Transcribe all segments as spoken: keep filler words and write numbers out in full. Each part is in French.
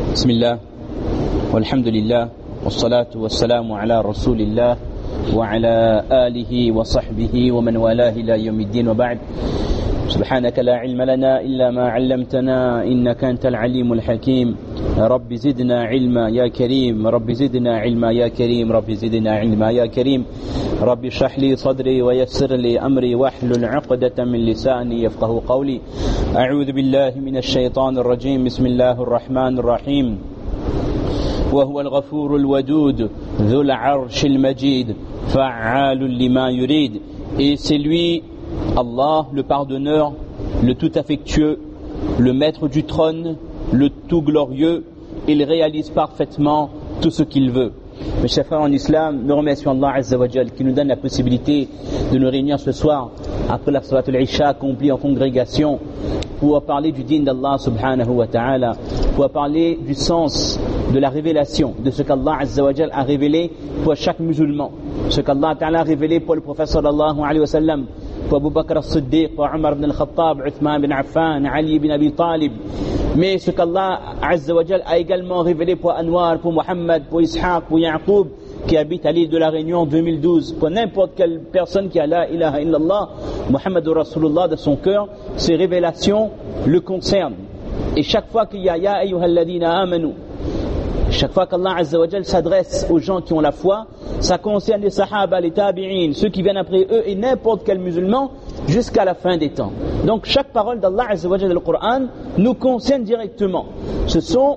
بسم الله والحمد لله والصلاة والسلام على رسول الله وعلى آله وصحبه ومن والاه إلى يوم الدين وبعد. سبحانك لا علم لنا إلا ما علمتنا إنك أنت العليم الحكيم. رب زدنا علما يا كريم، رب زدنا علما يا كريم، رب زدنا علما يا كريم. رب اشرح لي صدري ويسر لي أمري واحلل عقدة من لساني يفقه قولي. أعوذ بالله من الشيطان الرجيم. بسم الله الرحمن الرحيم. وهو الغفور الودود ذو العرش المجيد فعال لما يريد. Et c'est lui, Allah, le pardonneur, le tout affectueux, le maître du trône, le tout glorieux. Il réalise parfaitement tout ce qu'il veut. Mes chers frères en islam, nous remercions Allah Azza wa Jal qui nous donne la possibilité de nous réunir ce soir après la Salat al-Isha accomplie en congrégation pour parler du din d'Allah subhanahu wa ta'ala, pour parler du sens de la révélation, de ce qu'Allah Azza wa Jal a révélé pour chaque musulman, ce qu'Allah ta'ala a révélé pour le prophète sallallahu alayhi wa sallam, pour Abu Bakr as-Siddiq, pour Omar ibn al-Khattab, Uthman ibn Affan, Ali ibn Abi Talib, mais ce qu'Allah Azza wa Jal a également révélé pour Anwar, pour Muhammad, pour Ishaq, pour Yaqub, qui habite à l'île de la Réunion en deux mille douze, pour n'importe quelle personne qui a la ilaha illallah, Muhammadur Rasulullah de son cœur, ces révélations le concernent. Et chaque fois qu'il y a Ya ayyuhalladhina amanu, chaque fois qu'Allah Azza wa Jal s'adresse aux gens qui ont la foi, ça concerne les sahaba, les tabi'in, ceux qui viennent après eux et n'importe quel musulman jusqu'à la fin des temps. Donc chaque parole d'Allah Azza wa Jal dans le Coran nous concerne directement. Ce sont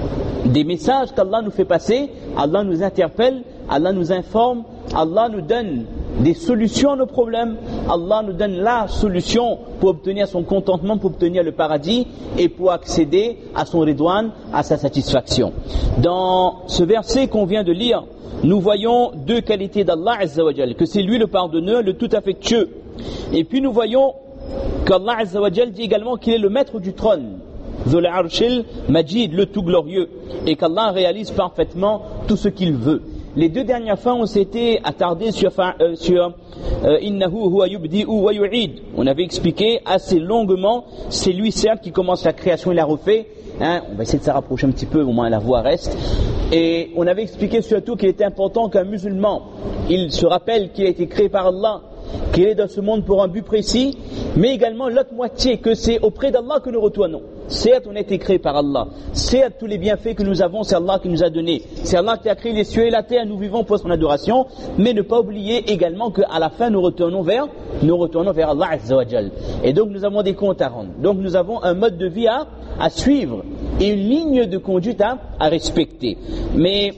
des messages qu'Allah nous fait passer, Allah nous interpelle, Allah nous informe, Allah nous donne des solutions à nos problèmes, Allah nous donne la solution pour obtenir son contentement, pour obtenir le paradis et pour accéder à son ridwan, à sa satisfaction. Dans ce verset qu'on vient de lire, nous voyons deux qualités d'Allah Azza wa Jal, que c'est lui le pardonneur, le tout affectueux. Et puis nous voyons qu'Allah Azza wa Jal dit également qu'il est le maître du trône, Dhul Arshil Majid, le tout glorieux, et qu'Allah réalise parfaitement tout ce qu'il veut. Les deux dernières fois, on s'était attardé sur, euh, sur euh, Innahu huwa yubdi'u wa yu'id. On avait expliqué assez longuement, c'est lui certes qui commence la création et la refait. Hein, on va essayer de se rapprocher un petit peu, au moins la voix reste. Et on avait expliqué surtout qu'il était important qu'un musulman, il se rappelle qu'il a été créé par Allah, qu'il est dans ce monde pour un but précis, mais également l'autre moitié, que c'est auprès d'Allah que nous retournons. Certes, on a été créé par Allah. Certes, tous les bienfaits que nous avons, c'est Allah qui nous a donné. C'est Allah qui a créé les cieux et la terre, nous vivons pour son adoration. Mais ne pas oublier également qu'à la fin, nous retournons vers, nous retournons vers Allah Azza wa Jal. Et donc, nous avons des comptes à rendre. Donc, nous avons un mode de vie à, à suivre et une ligne de conduite à, à respecter. Mais,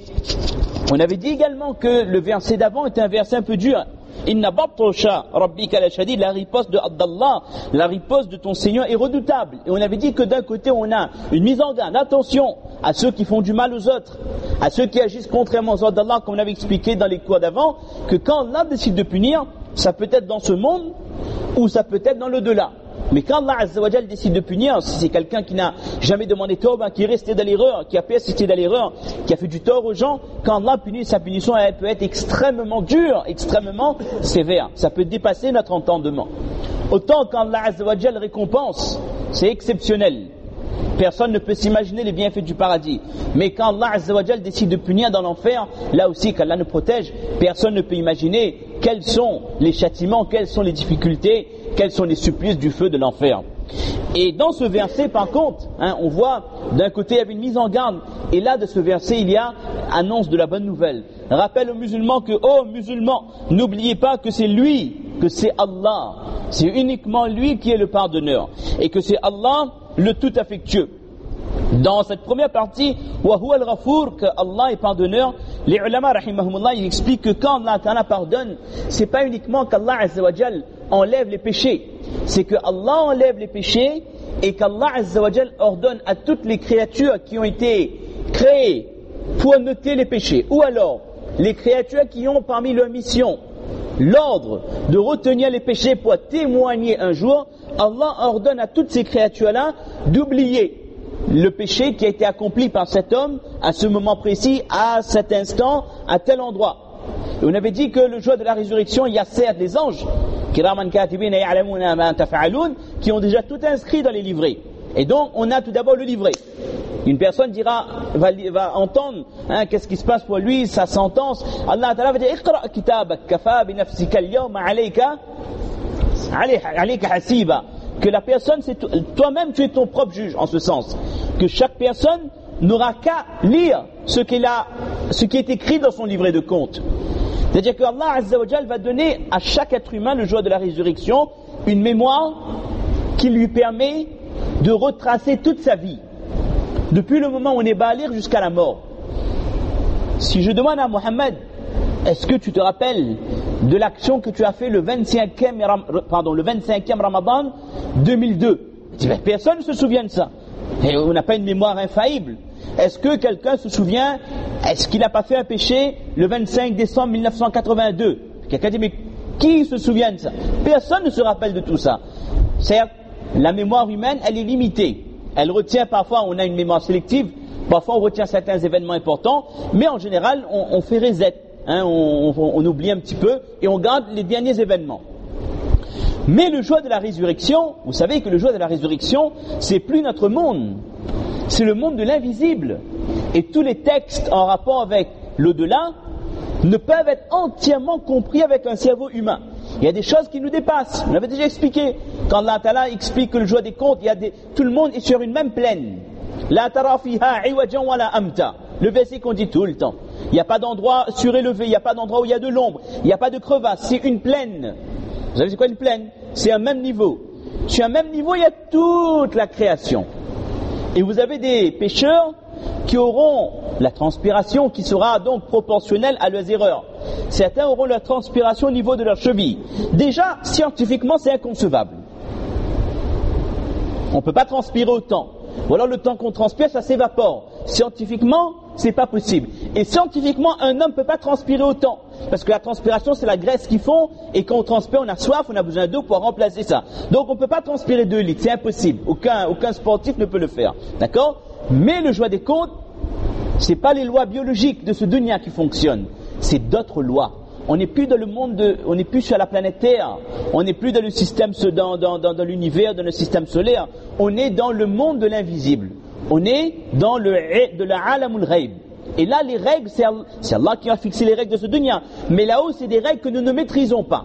on avait dit également que le verset d'avant était un verset un peu dur. Inna batsha rabbika la shadid, la riposte de Allah, la riposte de ton Seigneur est redoutable. Et on avait dit que d'un côté on a une mise en garde, attention à ceux qui font du mal aux autres, à ceux qui agissent contrairement aux ordres d'Allah, comme on avait expliqué dans les cours d'avant, que quand Allah décide de punir, ça peut être dans ce monde ou ça peut être dans l'au-delà. Mais quand Allah Azza wa Jal décide de punir, si c'est quelqu'un qui n'a jamais demandé tawbah, qui est resté dans l'erreur, qui a persisté dans l'erreur, qui a fait du tort aux gens, quand Allah punit, sa punition elle peut être extrêmement dure, extrêmement sévère. Ça peut dépasser notre entendement. Autant quand Allah Azza wa Jal récompense, c'est exceptionnel. Personne ne peut s'imaginer les bienfaits du paradis. Mais quand Allah Azza wa Jal décide de punir dans l'enfer, là aussi qu'Allah nous protège, personne ne peut imaginer quels sont les châtiments, quelles sont les difficultés, quels sont les supplices du feu de l'enfer. Et dans ce verset, par contre, hein, on voit d'un côté il y avait une mise en garde, et là de ce verset il y a annonce de la bonne nouvelle. Rappelle aux musulmans que, oh musulmans, n'oubliez pas que c'est lui, que c'est Allah, c'est uniquement lui qui est le pardonneur, et que c'est Allah le tout affectueux. Dans cette première partie, wa huwa al-Ghafour, que Allah est pardonneur, les ulama rahimahumullah ils expliquent que quand Allah Ta'ala pardonne, c'est pas uniquement qu'Allah Azza wa Jal enlève les péchés, c'est que Allah enlève les péchés et qu'Allah Azza wa Jal ordonne à toutes les créatures qui ont été créées pour noter les péchés, ou alors les créatures qui ont parmi leurs missions l'ordre de retenir les péchés pour témoigner un jour, Allah ordonne à toutes ces créatures-là d'oublier le péché qui a été accompli par cet homme à ce moment précis, à cet instant, à tel endroit. Et on avait dit que le jour de la résurrection, il y a certes les anges qui ont déjà tout inscrit dans les livrets. Et donc, on a tout d'abord le livret. Une personne dira, va, va entendre hein, qu'est-ce qui se passe pour lui, sa sentence. Allah Ta'ala va dire Iqra kitabak kafa bi nafsika al-yawma alayka alayka hasiba. Que la personne, c'est toi-même, tu es ton propre juge, en ce sens. Que chaque personne n'aura qu'à lire ce, qu'il a, ce qui est écrit dans son livret de compte. C'est-à-dire que Allah Azza wa Jal va donner à chaque être humain le jour de la résurrection une mémoire qui lui permet de retracer toute sa vie, depuis le moment où on est baligh jusqu'à la mort. Si je demande à Mohammed, est-ce que tu te rappelles de l'action que tu as fait le vingt-cinquième, pardon, le vingt-cinquième Ramadan deux mille deux? Personne ne se souvient de ça. Et on n'a pas une mémoire infaillible. Est-ce que quelqu'un se souvient, est-ce qu'il n'a pas fait un péché le vingt-cinq décembre mille neuf cent quatre-vingt-deux? Quelqu'un dit, mais qui se souvient de ça? Personne ne se rappelle de tout ça. Certes, la mémoire humaine, elle est limitée. Elle retient parfois, on a une mémoire sélective, parfois on retient certains événements importants, mais en général, on, on fait reset. Hein, on, on, on oublie un petit peu et on garde les derniers événements. Mais le jour de la résurrection, vous savez que le jour de la résurrection, c'est plus notre monde, c'est le monde de l'invisible. Et tous les textes en rapport avec l'au-delà ne peuvent être entièrement compris avec un cerveau humain. Il y a des choses qui nous dépassent. On avait déjà expliqué. Quand Allah Ta'ala explique que le jour des comptes, il y a des, tout le monde est sur une même plaine. La tara fiha iwajan wala amta. Le verset qu'on dit tout le temps. Il n'y a pas d'endroit surélevé, il n'y a pas d'endroit où il y a de l'ombre, il n'y a pas de crevasse, c'est une plaine. Vous savez c'est quoi une plaine? C'est un même niveau. Sur un même niveau, il y a toute la création. Et vous avez des pécheurs qui auront la transpiration qui sera donc proportionnelle à leurs erreurs. Certains auront la transpiration au niveau de leur cheville. Déjà, scientifiquement, c'est inconcevable. On ne peut pas transpirer autant. Ou alors le temps qu'on transpire, ça s'évapore. Scientifiquement, c'est pas possible. Et scientifiquement, un homme ne peut pas transpirer autant. Parce que la transpiration, c'est la graisse qu'ils font, et quand on transpire, on a soif, on a besoin d'eau pour remplacer ça. Donc on ne peut pas transpirer deux litres, c'est impossible. Aucun, aucun sportif ne peut le faire. D'accord? Mais le jour des comptes, c'est pas les lois biologiques de ce dunya qui fonctionnent, c'est d'autres lois. On n'est plus dans le monde de, on n'est plus sur la planète Terre, on n'est plus dans le système, dans, dans, dans, dans l'univers, dans le système solaire, on est dans le monde de l'invisible. On est dans le de la alamul ghaib. Et là, les règles, c'est Allah, c'est Allah qui a fixé les règles de ce dunya. Mais là-haut, c'est des règles que nous ne maîtrisons pas.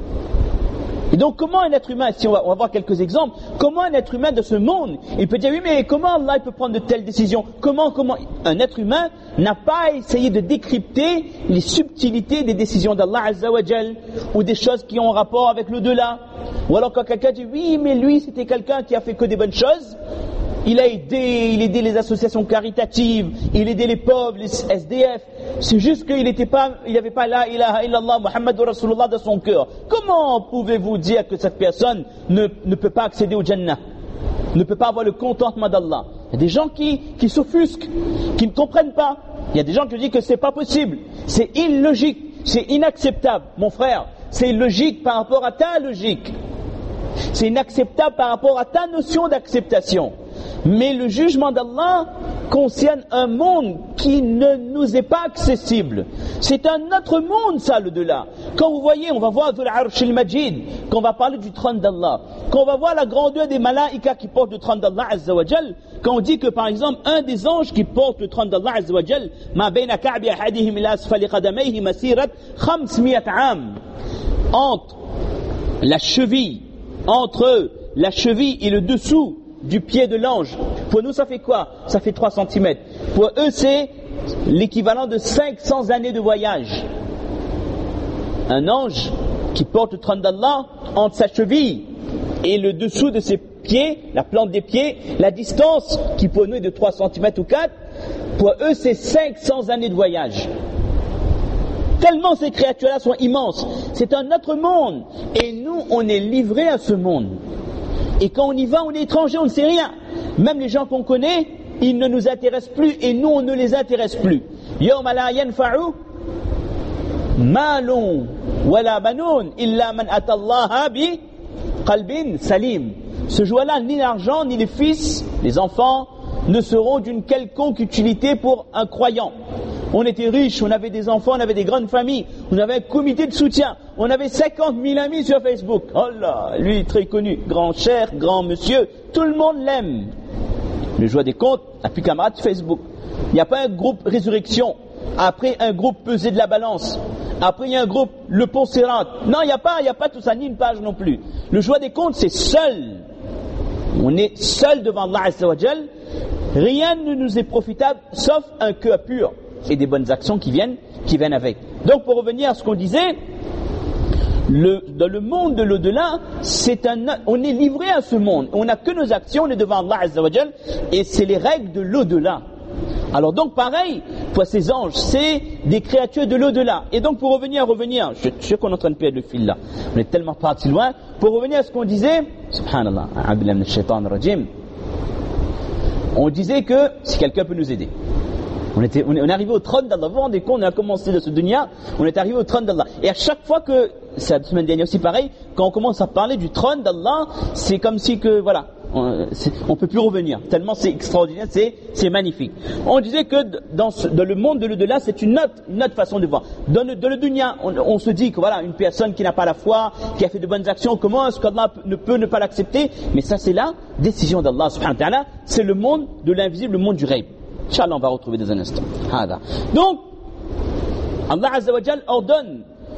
Et donc, comment un être humain, si on va, on va voir quelques exemples, comment un être humain de ce monde, il peut dire, oui, mais comment Allah il peut prendre de telles décisions? Comment, comment un être humain n'a pas essayé de décrypter les subtilités des décisions d'Allah Azza wa Jal, ou des choses qui ont rapport avec l'au-delà. Ou alors quand quelqu'un dit, oui, mais lui, c'était quelqu'un qui a fait que des bonnes choses, il a aidé, il a aidé les associations caritatives, il a aidé les pauvres, les S D F. C'est juste qu'il n'était pas, il n'avait pas la ilaha illallah Muhammadur Rasulullah dans son cœur. Comment pouvez-vous dire que cette personne ne, ne peut pas accéder au Jannah, ne peut pas avoir le contentement d'Allah? Il y a des gens qui, qui s'offusquent, qui ne comprennent pas. Il y a des gens qui disent que c'est pas possible, c'est illogique, c'est inacceptable. Mon frère, c'est illogique par rapport à ta logique. C'est inacceptable par rapport à ta notion d'acceptation. Mais le jugement d'Allah concerne un monde qui ne nous est pas accessible. C'est un autre monde, ça, le delà. Quand vous voyez, on va voir Dhul Arsh al-Majid, quand on va parler du trône d'Allah, quand on va voir la grandeur des malaïkas qui portent le trône d'Allah Azza wa Jal, quand on dit que par exemple un des anges qui porte le trône d'Allah Azza wa Jal, ma bayna ka'bi ahadihim ila asfali qadamayhi masirat khamsmiyat am, entre la cheville, entre la cheville et le dessous du pied de l'ange. Pour nous, ça fait quoi? Ça fait trois centimètres. Pour eux, c'est l'équivalent de cinq cents années de voyage. Un ange qui porte le trône d'Allah, entre sa cheville et le dessous de ses pieds, la plante des pieds, la distance qui pour nous est de trois centimètres ou quatre, pour eux, c'est cinq cents années de voyage. Tellement ces créatures-là sont immenses. C'est un autre monde. Et nous, on est livrés à ce monde. Et quand on y va, on est étranger, on ne sait rien. Même les gens qu'on connaît, ils ne nous intéressent plus et nous, on ne les intéresse plus. Yawma la yanfa'u malun wala banun illa man atallaha bi qalbin salim. Ce jour-là, ni l'argent, ni les fils, les enfants, ne seront d'une quelconque utilité pour un croyant. On était riches, on avait des enfants, on avait des grandes familles, on avait un comité de soutien, on avait cinquante mille amis sur Facebook. Oh là, lui très connu, grand cher, grand monsieur, tout le monde l'aime. Le joie des comptes n'a plus camarade Facebook. Il n'y a pas un groupe résurrection, après un groupe pesé de la balance, après il y a un groupe le pont Sirat. Non, il n'y a pas, il n'y a pas tout ça, ni une page non plus. Le joie des comptes, c'est seul. On est seul devant Allah Azza wa Jal. Rien ne nous est profitable sauf un cœur pur et des bonnes actions qui viennent, qui viennent avec. Donc pour revenir à ce qu'on disait, le, dans le monde de l'au-delà, c'est un, on est livré à ce monde. On n'a que nos actions, on est devant Allah Azza wa Jal, et c'est les règles de l'au-delà. Alors donc pareil, pour ces anges, c'est des créatures de l'au-delà. Et donc pour revenir, revenir, je, je sais qu'on est en train de perdre le fil là, on est tellement parti loin, pour revenir à ce qu'on disait, subhanallah, a'udhu min shaitan rajim, on disait que si quelqu'un peut nous aider, on, était, on est arrivé au trône d'Allah, vous vous rendez compte, on a commencé de ce dunya, on est arrivé au trône d'Allah. Et à chaque fois que, c'est la semaine dernière aussi pareil, quand on commence à parler du trône d'Allah, c'est comme si que, voilà, on ne peut plus revenir, tellement c'est extraordinaire, c'est, c'est magnifique. On disait que dans, ce, dans le monde de l'au-delà, c'est une autre, une autre façon de voir. Dans le, dans le dunya, on, on se dit que voilà, une personne qui n'a pas la foi, qui a fait de bonnes actions, comment est-ce qu'Allah ne peut ne pas l'accepter? Mais ça c'est la décision d'Allah subhanahu wa ta'ala, c'est le monde de l'invisible, le monde du rêve. Inch'Allah, on va retrouver dans un instant. Donc, Allah Azza wa Jal ordonne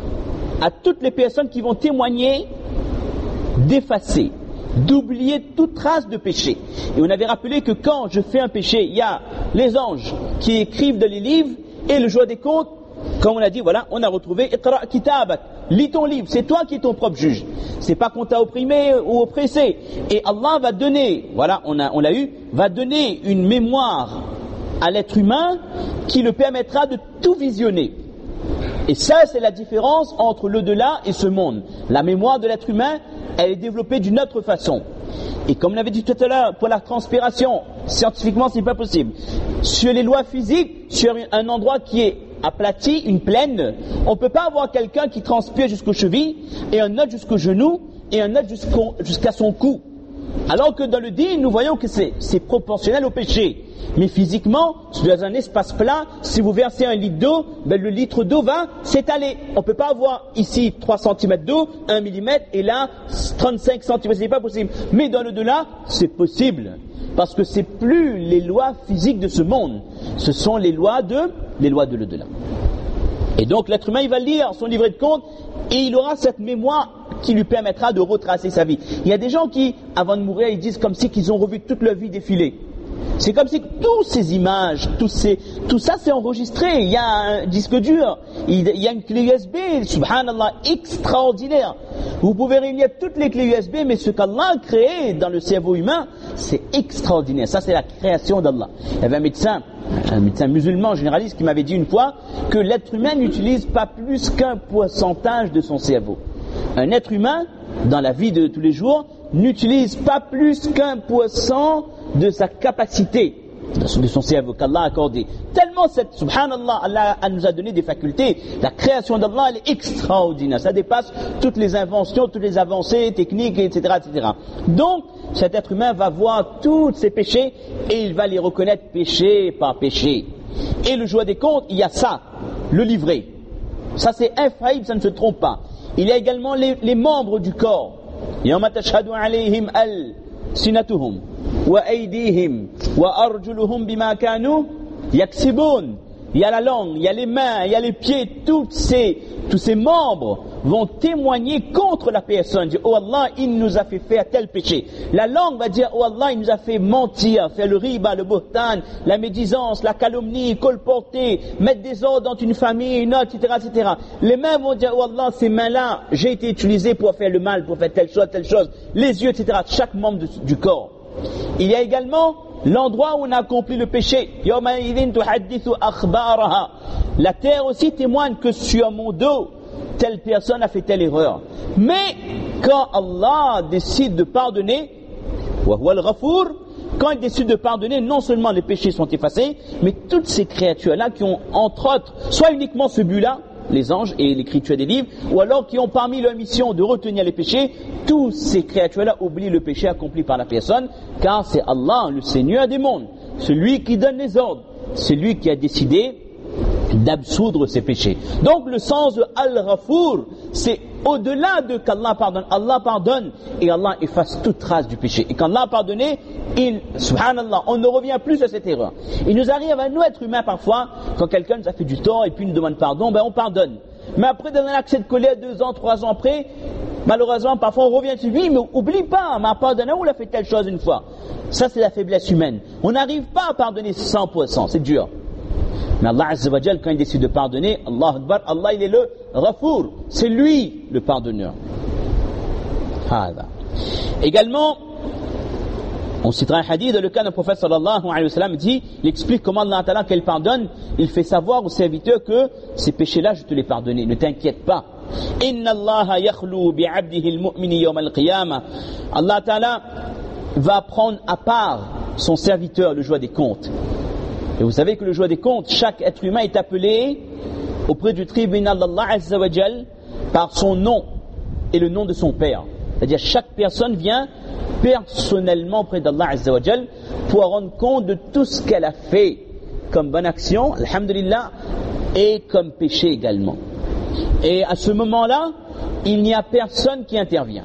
à toutes les personnes qui vont témoigner d'effacer, d'oublier toute trace de péché. Et on avait rappelé que quand je fais un péché, il y a les anges qui écrivent dans les livres et le joie des comptes, comme on a dit, voilà, on a retrouvé Iqra kitabak, lis ton livre, c'est toi qui es ton propre juge. C'est pas qu'on t'a opprimé ou oppressé. Et Allah va donner, voilà, on a, on l'a eu, va donner une mémoire à l'être humain qui le permettra de tout visionner. Et ça, c'est la différence entre l'au-delà et ce monde. La mémoire de l'être humain, elle est développée d'une autre façon. Et comme on avait dit tout à l'heure, pour la transpiration, scientifiquement, c'est pas possible. Sur les lois physiques, sur un endroit qui est aplati, une plaine, on ne peut pas avoir quelqu'un qui transpire jusqu'aux chevilles, et un autre jusqu'au genou, et un autre jusqu'au, jusqu'à son cou. Alors que dans le dîn, nous voyons que c'est, c'est proportionnel au péché. Mais physiquement, dans un espace plat, si vous versez un litre d'eau, ben le litre d'eau va s'étaler. On ne peut pas avoir ici trois centimètres d'eau, un millimètre, et là trente-cinq centimètres, c'est pas possible. Mais dans l'au-delà, c'est possible. Parce que c'est plus les lois physiques de ce monde. Ce sont les lois de, les lois de l'au-delà. Et donc l'être humain, il va lire son livret de compte, et il aura cette mémoire qui lui permettra de retracer sa vie. Il y a des gens qui, avant de mourir, ils disent comme si qu'ils ont revu toute leur vie défiler. C'est comme si toutes ces images, tous ces, tout ça c'est enregistré. Il y a un disque dur, il y a une clé U S B, subhanallah, extraordinaire. Vous pouvez réunir toutes les clés U S B, mais ce qu'Allah a créé dans le cerveau humain, c'est extraordinaire. Ça c'est la création d'Allah. Il y avait un médecin, un médecin musulman généraliste qui m'avait dit une fois que l'être humain n'utilise pas plus qu'un pourcentage de son cerveau. Un être humain, dans la vie de tous les jours, n'utilise pas plus qu'un pour cent de sa capacité, de son cerveau qu'Allah a accordé. Tellement cette, subhanallah, Allah nous a donné des facultés. La création d'Allah, elle est extraordinaire. Ça dépasse toutes les inventions, toutes les avancées techniques, et cetera, et cetera. Donc, cet être humain va voir tous ses péchés et il va les reconnaître péché par péché. Et le joie des comptes, il y a ça, le livret. Ça c'est infaillible, ça ne se trompe pas. Il y a également les, les membres du corps. يَوْمَ تَشْهَدُ عَلَيْهِمْ أَلْسِنَتُهُمْ وَأَيْدِيهِمْ وَأَرْجُلُهُمْ بِمَا كَانُوا يَكْسِبُونَ. Il y a la langue, il y a les mains, il y a les pieds, tous ces, tous ces membres vont témoigner contre la personne. Dire, oh Allah, il nous a fait faire tel péché. La langue va dire, oh Allah, il nous a fait mentir, faire le riba, le buhtan, la médisance, la calomnie, colporter, mettre des ordres dans une famille, une autre, et cetera, et cetera. Les mains vont dire, oh Allah, ces mains-là, j'ai été utilisé pour faire le mal, pour faire telle chose, telle chose. Les yeux, et cetera. Chaque membre de, du corps. Il y a également l'endroit où on a accompli le péché. La terre aussi témoigne que sur mon dos, telle personne a fait telle erreur. Mais quand Allah décide de pardonner, quand il décide de pardonner, non seulement les péchés sont effacés, mais toutes ces créatures-là qui ont, entre autres, soit uniquement ce but-là, les anges et l'écriture des livres, ou alors qui ont parmi leur mission de retenir les péchés, tous ces créatures-là oublient le péché accompli par la personne, car c'est Allah, le Seigneur des mondes, celui qui donne les ordres, celui qui a décidé d'absoudre ses péchés. Donc le sens de Al-Ghafour, c'est au-delà de qu'Allah pardonne. Allah pardonne et Allah efface toute trace du péché. Et quand Allah a pardonné, il, subhanallah, on ne revient plus à cette erreur. Il nous arrive à nous, être humains, parfois, quand quelqu'un nous a fait du tort et puis nous demande pardon, ben on pardonne. Mais après, dans un accès de colère, deux ans, trois ans après, malheureusement, parfois on revient sur lui, mais oublie pas, m'a pardonné, on a fait telle chose une fois. Ça, c'est la faiblesse humaine. On n'arrive pas à pardonner cent pour cent, c'est dur. Mais Allah Azza wa Jal, quand il décide de pardonner, Allah Akbar, Allah il est le Ghafour, c'est lui le pardonneur. Hada. Également, on citera un hadith dans le cas d'un prophète sallallahu alayhi wa sallam dit, il explique comment Allah Ta'ala, qu'il pardonne, il fait savoir aux serviteurs que ces péchés-là, je te les pardonne, ne t'inquiète pas. Inna Allah yakhlu bi'abdihi al-mu'mini yawm al-qiyamah. Allah Ta'ala va prendre à part son serviteur le jour des comptes. Et vous savez que le jour des comptes, chaque être humain est appelé auprès du tribunal d'Allah Azza wa Jal par son nom et le nom de son père. C'est-à-dire chaque personne vient personnellement auprès d'Allah Azza wa Jal pour rendre compte de tout ce qu'elle a fait comme bonne action, alhamdulillah, et comme péché également. Et à ce moment-là, il n'y a personne qui intervient.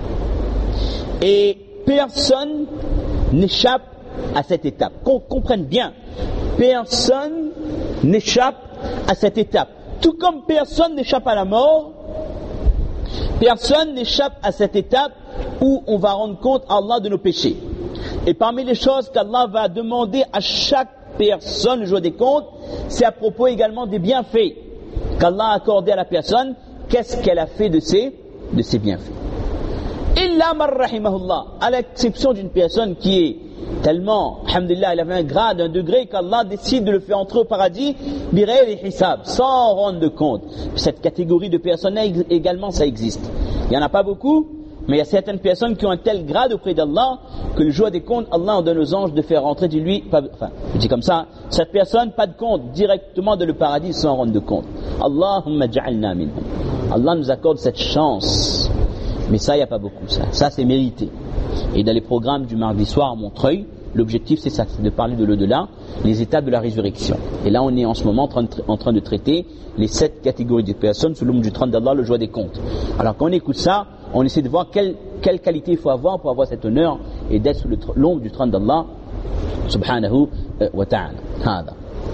Et personne n'échappe à cette étape. Qu'on comprenne bien, personne n'échappe à cette étape. Tout comme personne n'échappe à la mort, personne n'échappe à cette étape où on va rendre compte à Allah de nos péchés. Et parmi les choses qu'Allah va demander à chaque personne le jour des comptes, c'est à propos également des bienfaits qu'Allah a accordés à la personne. Qu'est-ce qu'elle a fait de ses, de ses bienfaits? Illa man rahimahullah, à l'exception d'une personne qui est tellement, alhamdulillah, il avait un grade, un degré qu'Allah décide de le faire entrer au paradis, bighayri hisab, sans rendre compte. Cette catégorie de personnes également, ça existe. Il n'y en a pas beaucoup, mais il y a certaines personnes qui ont un tel grade auprès d'Allah que le jour des comptes, Allah en donne aux anges de faire rentrer de lui, pas, enfin, je dis comme ça, cette personne, pas de compte, directement dans le paradis sans rendre de compte. Allahumma ja'alna minhum. Allah nous accorde cette chance. Mais ça, il n'y a pas beaucoup, ça. Ça, c'est mérité. Et dans les programmes du mardi soir à Montreuil, l'objectif, c'est ça, c'est de parler de l'au-delà, les étapes de la résurrection. Et là, on est en ce moment en train de, tra- en train de traiter les sept catégories de personnes sous l'ombre du trône d'Allah, le jour des comptes. Alors, quand on écoute ça, on essaie de voir quelle, quelle qualité il faut avoir pour avoir cet honneur et d'être sous le tr- l'ombre du trône d'Allah, subhanahu wa ta'ala. Hada.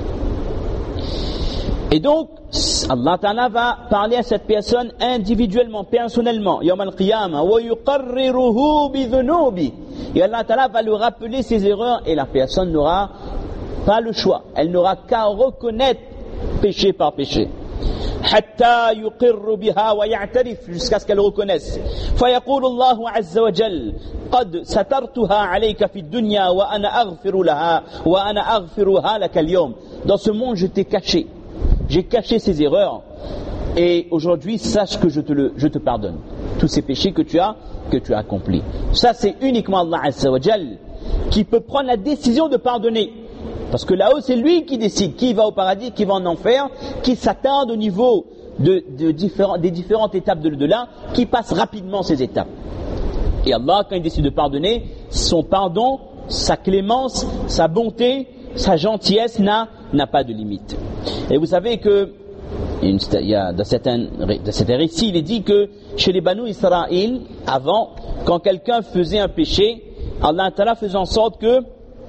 Et donc, Allah Ta'ala va parler à cette personne individuellement, personnellement. Yawm al-qiyamah, wa yuqarriruhu bi dhunubi. Et Allah Ta'ala va lui rappeler ses erreurs et la personne n'aura pas le choix. Elle n'aura qu'à reconnaître péché par péché. Hatta yuqirru biha wa ya'tarif, jusqu'à ce qu'elle reconnaisse. Fa yaqulu Allahu azza wa jal, qad satartuha alayka fi dunya wa ana aghfiru laha wa ana aghfiruha laka al-yawm. Dans ce monde, je t'ai caché. J'ai caché ces erreurs et aujourd'hui, sache que je te, le, je te pardonne. Tous ces péchés que tu as, que tu as accomplis. Ça, c'est uniquement Allah Azza wa Jal qui peut prendre la décision de pardonner. Parce que là-haut, c'est lui qui décide qui va au paradis, qui va en enfer, qui s'attarde au niveau de, de différents, des différentes étapes de l'au-delà, qui passe rapidement ces étapes. Et Allah, quand il décide de pardonner, son pardon, sa clémence, sa bonté, sa gentillesse n'a, n'a pas de limite. Et vous savez que, il y a, dans, certains, dans certains récits, il est dit que chez les Banu Israël, avant, quand quelqu'un faisait un péché, Allah Ta'ala faisait en sorte que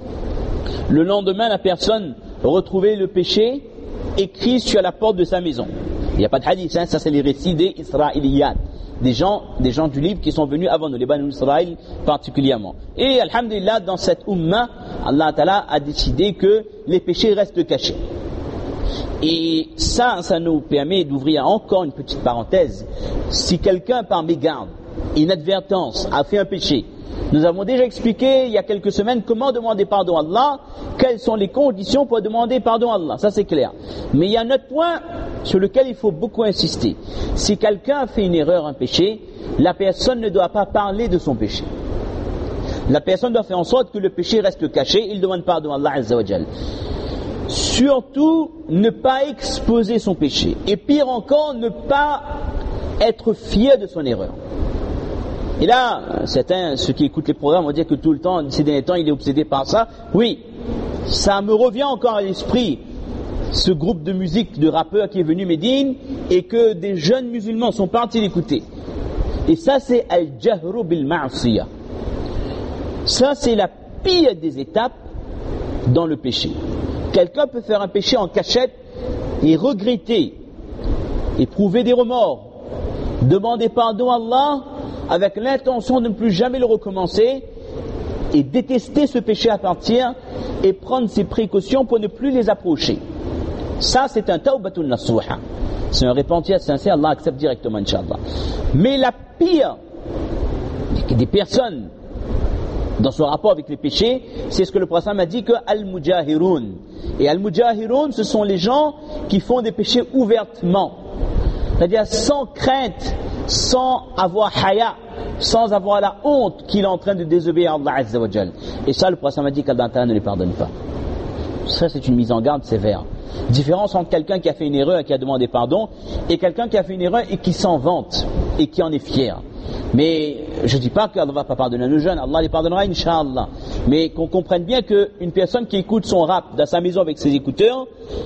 le lendemain, la personne retrouvait le péché écrit sur la porte de sa maison. Il n'y a pas de hadith, hein, ça c'est les récits des Israéliens, des gens, des gens du livre qui sont venus avant nous, les Banu Israël particulièrement. Et alhamdulillah, dans cette umma, Allah Ta'ala a décidé que les péchés restent cachés. Et ça, ça nous permet d'ouvrir encore une petite parenthèse. Si quelqu'un par mégarde, inadvertance, a fait un péché, nous avons déjà expliqué il y a quelques semaines comment demander pardon à Allah, quelles sont les conditions pour demander pardon à Allah, ça c'est clair. Mais il y a un autre point sur lequel il faut beaucoup insister. Si quelqu'un a fait une erreur, un péché, la personne ne doit pas parler de son péché. La personne doit faire en sorte que le péché reste caché, il demande pardon à Allah Azza wa Jal. Surtout, ne pas exposer son péché. Et pire encore, ne pas être fier de son erreur. Et là, certains, ceux qui écoutent les programmes vont dire que tout le temps, ces derniers temps, il est obsédé par ça. Oui, ça me revient encore à l'esprit. ce groupe de musique de rappeurs qui est venu Médine et que des jeunes musulmans sont partis l'écouter. Et ça c'est al-jahru bil ma'siyah. Ça c'est la pire des étapes dans le péché. Quelqu'un peut faire un péché en cachette et regretter, éprouver des remords, demander pardon à Allah avec l'intention de ne plus jamais le recommencer et détester ce péché à partir et prendre ses précautions pour ne plus les approcher. Ça c'est un tawbatun nasuha. C'est un repentir sincère, Allah accepte directement, Inch'Allah. Mais la pire des personnes dans son rapport avec les péchés, c'est ce que le prophète m'a dit que al-mujahirun. Et al-mujahirun, ce sont les gens qui font des péchés ouvertement. C'est-à-dire sans crainte, sans avoir haya, sans avoir la honte qu'il est en train de désobéir à Allah Azza wa Jal. Et ça, le prophète m'a dit qu'Allah Ta'ala ne les pardonne pas. Ça, c'est une mise en garde sévère. Différence entre quelqu'un qui a fait une erreur et qui a demandé pardon et quelqu'un qui a fait une erreur et qui s'en vante et qui en est fier. Mais je ne dis pas qu'Allah ne va pas pardonner à nos jeunes, Allah les pardonnera, Inch'Allah. Mais qu'on comprenne bien qu'une personne qui écoute son rap dans sa maison avec ses écouteurs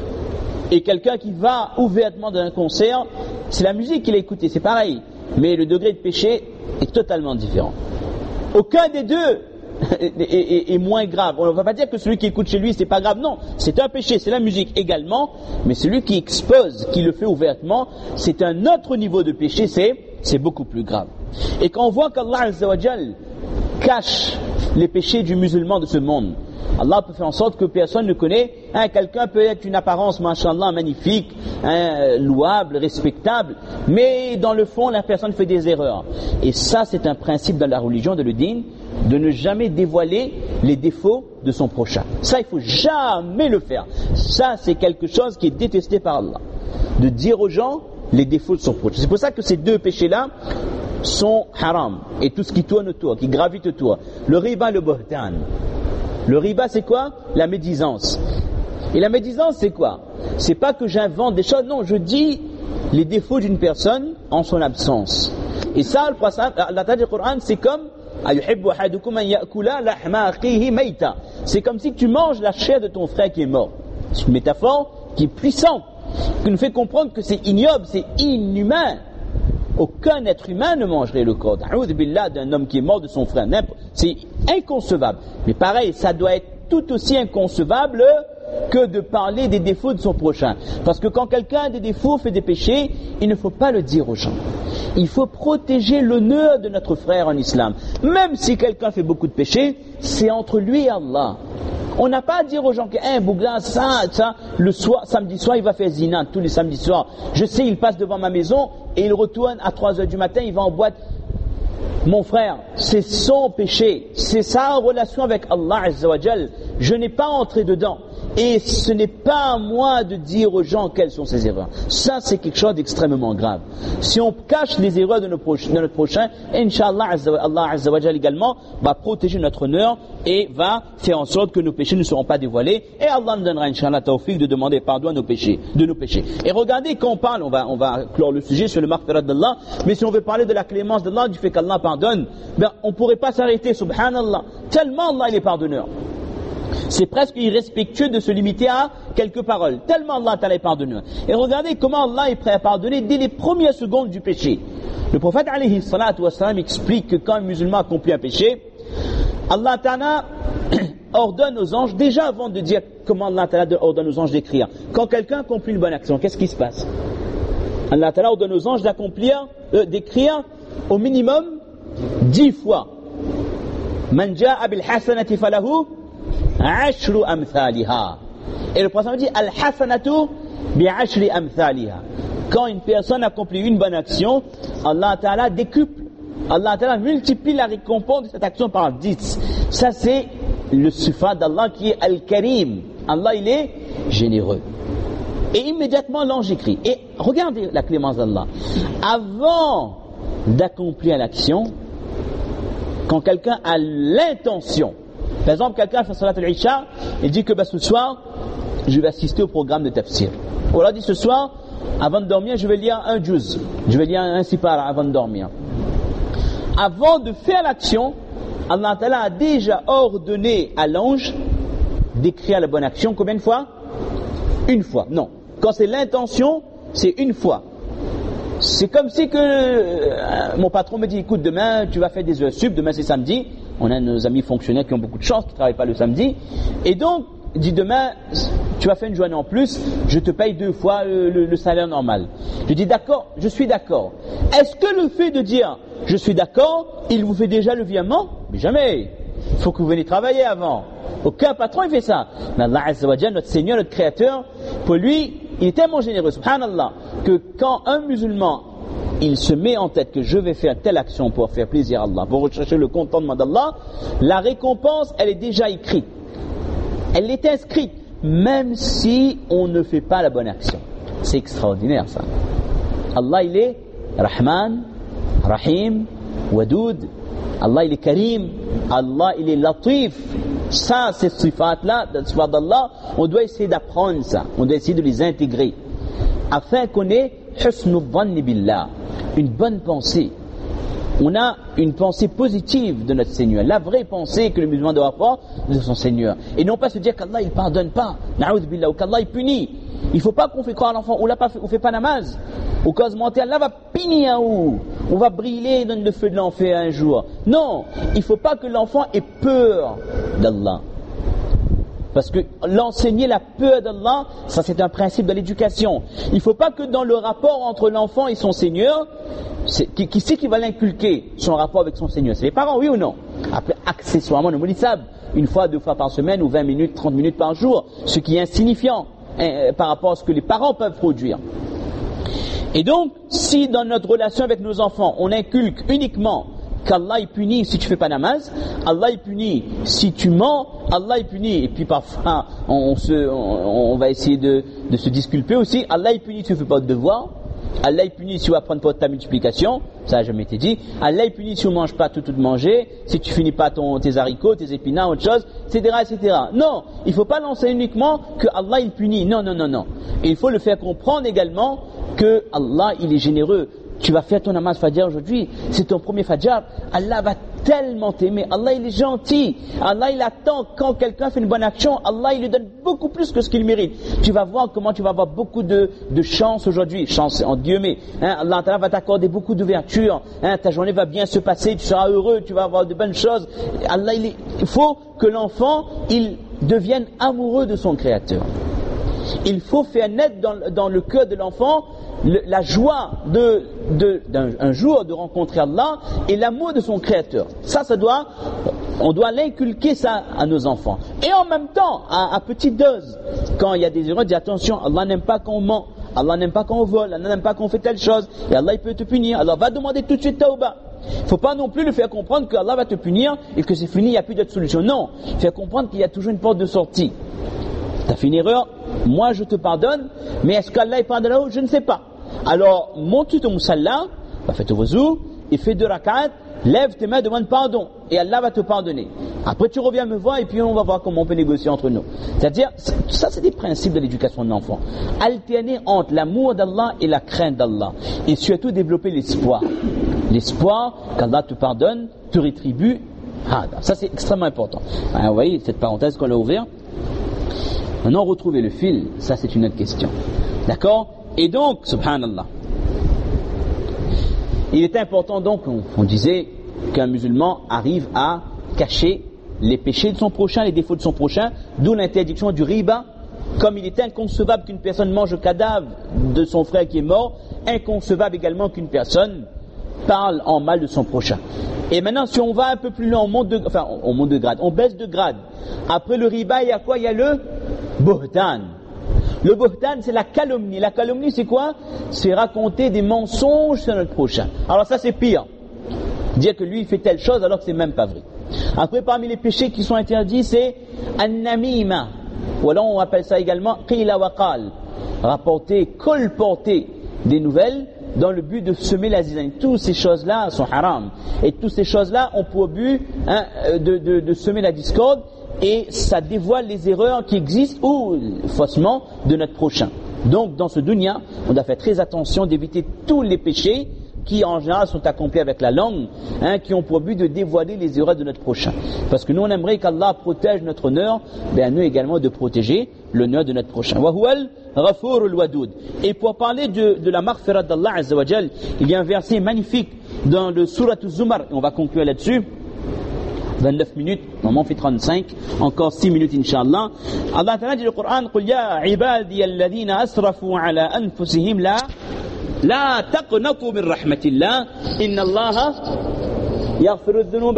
et quelqu'un qui va ouvertement dans un concert, c'est la musique qu'il a écoutée, c'est pareil. Mais le degré de péché est totalement différent. Aucun des deux est, est, est moins grave. On ne va pas dire que celui qui écoute chez lui, c'est pas grave. Non, c'est un péché, c'est la musique également. Mais celui qui expose, qui le fait ouvertement, c'est un autre niveau de péché, c'est, c'est beaucoup plus grave. Et quand on voit qu'Allah Azza wa Jal cache les péchés du musulman de ce monde, Allah peut faire en sorte que personne ne connaît. Hein, quelqu'un peut être une apparence, mashallah, magnifique, hein, louable, respectable, mais dans le fond, la personne fait des erreurs. Et ça, c'est un principe dans la religion de le din, de ne jamais dévoiler les défauts de son prochain. Ça, il faut jamais le faire. Ça, c'est quelque chose qui est détesté par Allah. De dire aux gens les défauts de son prochain. C'est pour ça que ces deux péchés-là sont haram. Et tout ce qui tourne autour, qui gravite autour. Le riba, le buhtan. Le riba, c'est quoi? La médisance. Et la médisance, c'est quoi? C'est pas que j'invente des choses, non, je dis les défauts d'une personne en son absence. Et ça, le prophète, la tâche du Coran, c'est comme c'est comme si tu manges la chair de ton frère qui est mort. C'est une métaphore qui est puissante, qui nous fait comprendre que c'est ignoble, c'est inhumain. Aucun être humain ne mangerait le corps d'un homme qui est mort de son frère. C'est inconcevable. Mais pareil, ça doit être tout aussi inconcevable que de parler des défauts de son prochain. Parce que quand quelqu'un a des défauts, fait des péchés, il ne faut pas le dire aux gens. Il faut protéger l'honneur de notre frère en islam. Même si quelqu'un fait beaucoup de péchés, c'est entre lui et Allah. On n'a pas à dire aux gens que un hey, Bougla, ça, ça, le soir, samedi soir, il va faire zina tous les samedis soirs. Je sais, il passe devant ma maison et il retourne à trois heures du matin, il va en boîte. Mon frère, c'est son péché, c'est sa relation avec Allah Azza wa Jal. Je n'ai pas entré dedans. Et ce n'est pas à moi de dire aux gens quelles sont ces erreurs. Ça, c'est quelque chose d'extrêmement grave. Si on cache les erreurs de, nos proches, de notre prochain, Inch'Allah, Allah Azza wa Jal également va protéger notre honneur et va faire en sorte que nos péchés ne seront pas dévoilés. Et Allah nous donnera, Inch'Allah, tawfiq de demander pardon à nos péchés, de nos péchés. Et regardez, quand on parle, on va, on va clore le sujet sur le maghfirat d'Allah, mais si on veut parler de la clémence d'Allah, du fait qu'Allah pardonne, ben, on ne pourrait pas s'arrêter, subhanallah. Tellement Allah il est pardonneur. C'est presque irrespectueux de se limiter à quelques paroles. Tellement Allah Ta'ala est pardonneur. Et regardez comment Allah est prêt à pardonner dès les premières secondes du péché. Le prophète alayhi salatu wassalam explique que quand un musulman accomplit un péché, Allah Ta'ala ordonne aux anges, déjà avant de dire comment Allah Ta'ala ordonne aux anges d'écrire, quand quelqu'un accomplit une bonne action, qu'est-ce qui se passe? Allah Ta'ala ordonne aux anges d'accomplir, euh, d'écrire au minimum dix fois. Man ja'a bil hasanati falahu ashru amthaliha. Et le prophète dit al-hasanatu bi ashri amthaliha. Quand une personne accomplit une bonne action, Allah Ta'ala décuple, Allah Ta'ala multiplie la récompense de cette action par dix. Ça c'est le sifa d'Allah qui est al-karim. Allah il est généreux. Et immédiatement l'ange écrit. Et regardez la clémence d'Allah. Avant d'accomplir l'action, quand quelqu'un a l'intention, par exemple, quelqu'un fait salat al-isha, il dit que bah, ce soir, je vais assister au programme de tafsir. Ou alors dit ce soir, avant de dormir, je vais lire un juz, je vais lire un sipara avant de dormir. Avant de faire l'action, Allah Ta'ala a déjà ordonné à l'ange d'écrire la bonne action. Combien de fois? Une fois, non. Quand c'est l'intention, c'est une fois. C'est comme si que euh, mon patron me dit, écoute, demain tu vas faire des heures sup, demain c'est samedi. On a nos amis fonctionnaires qui ont beaucoup de chance, qui ne travaillent pas le samedi. Et donc, il dit, demain tu vas faire une journée en plus, je te paye deux fois le, le, le salaire normal. Je dis, d'accord, je suis d'accord. Est-ce que le fait de dire, je suis d'accord, il vous fait déjà le virement? Mais jamais. Il faut que vous veniez travailler avant. Aucun patron il fait ça. Mais Allah Azza wa Jalla, notre Seigneur, notre Créateur, pour lui, il est tellement généreux, subhanallah, que quand un musulman, il se met en tête que je vais faire telle action pour faire plaisir à Allah, pour rechercher le contentement d'Allah, la récompense, elle est déjà écrite. Elle est inscrite, même si on ne fait pas la bonne action. C'est extraordinaire ça. Allah, il est Rahman, Rahim, Wadoud. Allah, il est Karim. Allah, il est Latif. Ça, ces sifat-là, les sifat d'Allah, on doit essayer d'apprendre ça. On doit essayer de les intégrer. Afin qu'on ait husnul dhanni billah, une bonne pensée. On a une pensée positive de notre Seigneur, la vraie pensée que le musulman doit avoir de son Seigneur. Et non pas se dire qu'Allah il pardonne pas, na'oudh billah, ou qu'Allah il punit. Il ne faut pas qu'on fait croire à l'enfant, on ne fait pas namaz. Au cas où Allah va punir où on va brûler dans le feu de l'enfer un jour. Non, il ne faut pas que l'enfant ait peur d'Allah. Parce que l'enseigner la peur d'Allah, ça c'est un principe de l'éducation. Il ne faut pas que dans le rapport entre l'enfant et son Seigneur, qui, qui c'est qui va l'inculquer, son rapport avec son Seigneur? C'est les parents, oui ou non? Après, accessoirement, le moulissab, une fois, deux fois par semaine, ou vingt minutes, trente minutes par jour, ce qui est insignifiant hein, par rapport à ce que les parents peuvent produire. Et donc, si dans notre relation avec nos enfants, on inculque uniquement qu'Allah il punit si tu fais pas namaz, Allah il punit si tu mens, Allah il punit, et puis parfois on, on, se, on, on va essayer de, de se disculper aussi, Allah il punit si tu ne fais pas de devoir, Allah il punit si tu vas prendre pas ta multiplication, ça n'a jamais été dit, Allah il punit si tu ne manges pas tout tout de manger, si tu finis pas ton, tes haricots, tes épinards, autre chose, et cetera, et cetera. Non, il ne faut pas lancer uniquement que Allah il punit, non, non, non, non. Et il faut le faire comprendre également que Allah il est généreux. Tu vas faire ton namaz fajr aujourd'hui, c'est ton premier fajr, Allah va tellement t'aimer, Allah il est gentil, Allah il attend quand quelqu'un fait une bonne action, Allah il lui donne beaucoup plus que ce qu'il mérite. Tu vas voir comment tu vas avoir beaucoup de, de chance aujourd'hui, chance en Dieu mais, hein, Allah va t'accorder beaucoup d'ouverture, hein, ta journée va bien se passer, tu seras heureux, tu vas avoir de bonnes choses. Allah il, est, il faut que l'enfant il devienne amoureux de son Créateur. Il faut faire naître dans, dans le cœur de l'enfant le, la joie de, de, d'un un jour de rencontrer Allah et l'amour de son Créateur. Ça, ça doit, on doit l'inculquer ça à nos enfants. Et en même temps, à, à petite dose, quand il y a des erreurs, dis attention, Allah n'aime pas qu'on ment, Allah n'aime pas qu'on vole, Allah n'aime pas qu'on fait telle chose, et Allah il peut te punir. Alors va demander tout de suite tauba. Il ne faut pas non plus le faire comprendre que Allah va te punir et que c'est fini, il n'y a plus d'autre solution. Non, faire comprendre qu'il y a toujours une porte de sortie. Tu as fait une erreur, moi je te pardonne, mais est-ce qu'Allah il pardonne? Je ne sais pas. Alors, monte ton musalla, fais ton wazou, et fais deux rak'at, lève tes mains, demande pardon, et Allah va te pardonner. Après tu reviens me voir, et puis on va voir comment on peut négocier entre nous. C'est-à-dire, ça c'est des principes de l'éducation de l'enfant. Alterner entre l'amour d'Allah et la crainte d'Allah. Et surtout développer l'espoir. L'espoir qu'Allah te pardonne, te rétribue. Ça c'est extrêmement important. Alors, vous voyez, cette parenthèse qu'on a ouverte. Maintenant, retrouver le fil, ça c'est une autre question. D'accord? Et donc, subhanallah, il est important donc, on, on disait, qu'un musulman arrive à cacher les péchés de son prochain, les défauts de son prochain, d'où l'interdiction du riba. Comme il est inconcevable qu'une personne mange le cadavre de son frère qui est mort, inconcevable également qu'une personne parle en mal de son prochain. Et maintenant, si on va un peu plus loin, on monte de, enfin, on monte de grade, on baisse de grade. Après le riba, il y a quoi? Il y a le buhtan. Le buhtan, c'est la calomnie. La calomnie, c'est quoi? C'est raconter des mensonges sur notre prochain. Alors ça, c'est pire. Dire que lui, il fait telle chose alors que c'est même pas vrai. Après, parmi les péchés qui sont interdits, c'est an-namima. Ou alors, on appelle ça également qila wa qal. Rapporter, colporter des nouvelles dans le but de semer la zizanie. Toutes ces choses-là sont haram. Et toutes ces choses-là ont pour but hein, de, de, de semer la discorde. Et ça dévoile les erreurs qui existent ou faussement de notre prochain. Donc dans ce dunya, on doit faire très attention d'éviter tous les péchés qui en général sont accomplis avec la langue, hein, qui ont pour but de dévoiler les erreurs de notre prochain. Parce que nous on aimerait qu'Allah protège notre honneur, ben nous également de protéger l'honneur de notre prochain. Wa huwal Ghafurul Wadud. Et pour parler de, de la maghfirat d'Allah Azza wa Jal, il y a un verset magnifique dans le Surat Az-Zumar, et on va conclure là-dessus. vingt-neuf minutes, normalement on fait trente-cinq, encore six minutes Inch'Allah. Allah Ta'ala dit dans le Coran, قُلْ يَا عِبَادِيَ الَّذِينَ أَسْرَفُوا عَلَى أَنفُسِهِمْ لَا لَا تَقْنَطُوا مِنْ رَحْمَةِ اللَّهِ إِنَّ اللَّهَ يَغْفِرُ الذُّنُوبَ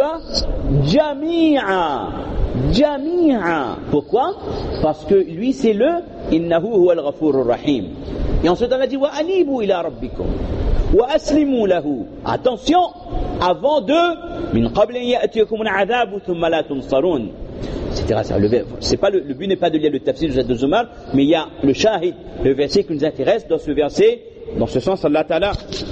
جَمِيعًا جَمِيعًا. Pourquoi? Parce que lui c'est le إِنَّهُ هُوَ الْغَفُورُ الرَّحِيمُ. Et ensuite Allah dit وَأَنِيبُوا إِلَى رَبِّكُمْ وَأَسْلِمُوا لَهُ. Attention, avant de min qabl an ya'tiyakum al'adhab thumma la tunsarun, et cetera. C'est pas le, le but n'est pas de lire le tafsir de Zumar, mais il y a le shahid, le verset qui nous intéresse. Dans ce verset, dans ce sens, Allah Ta'ala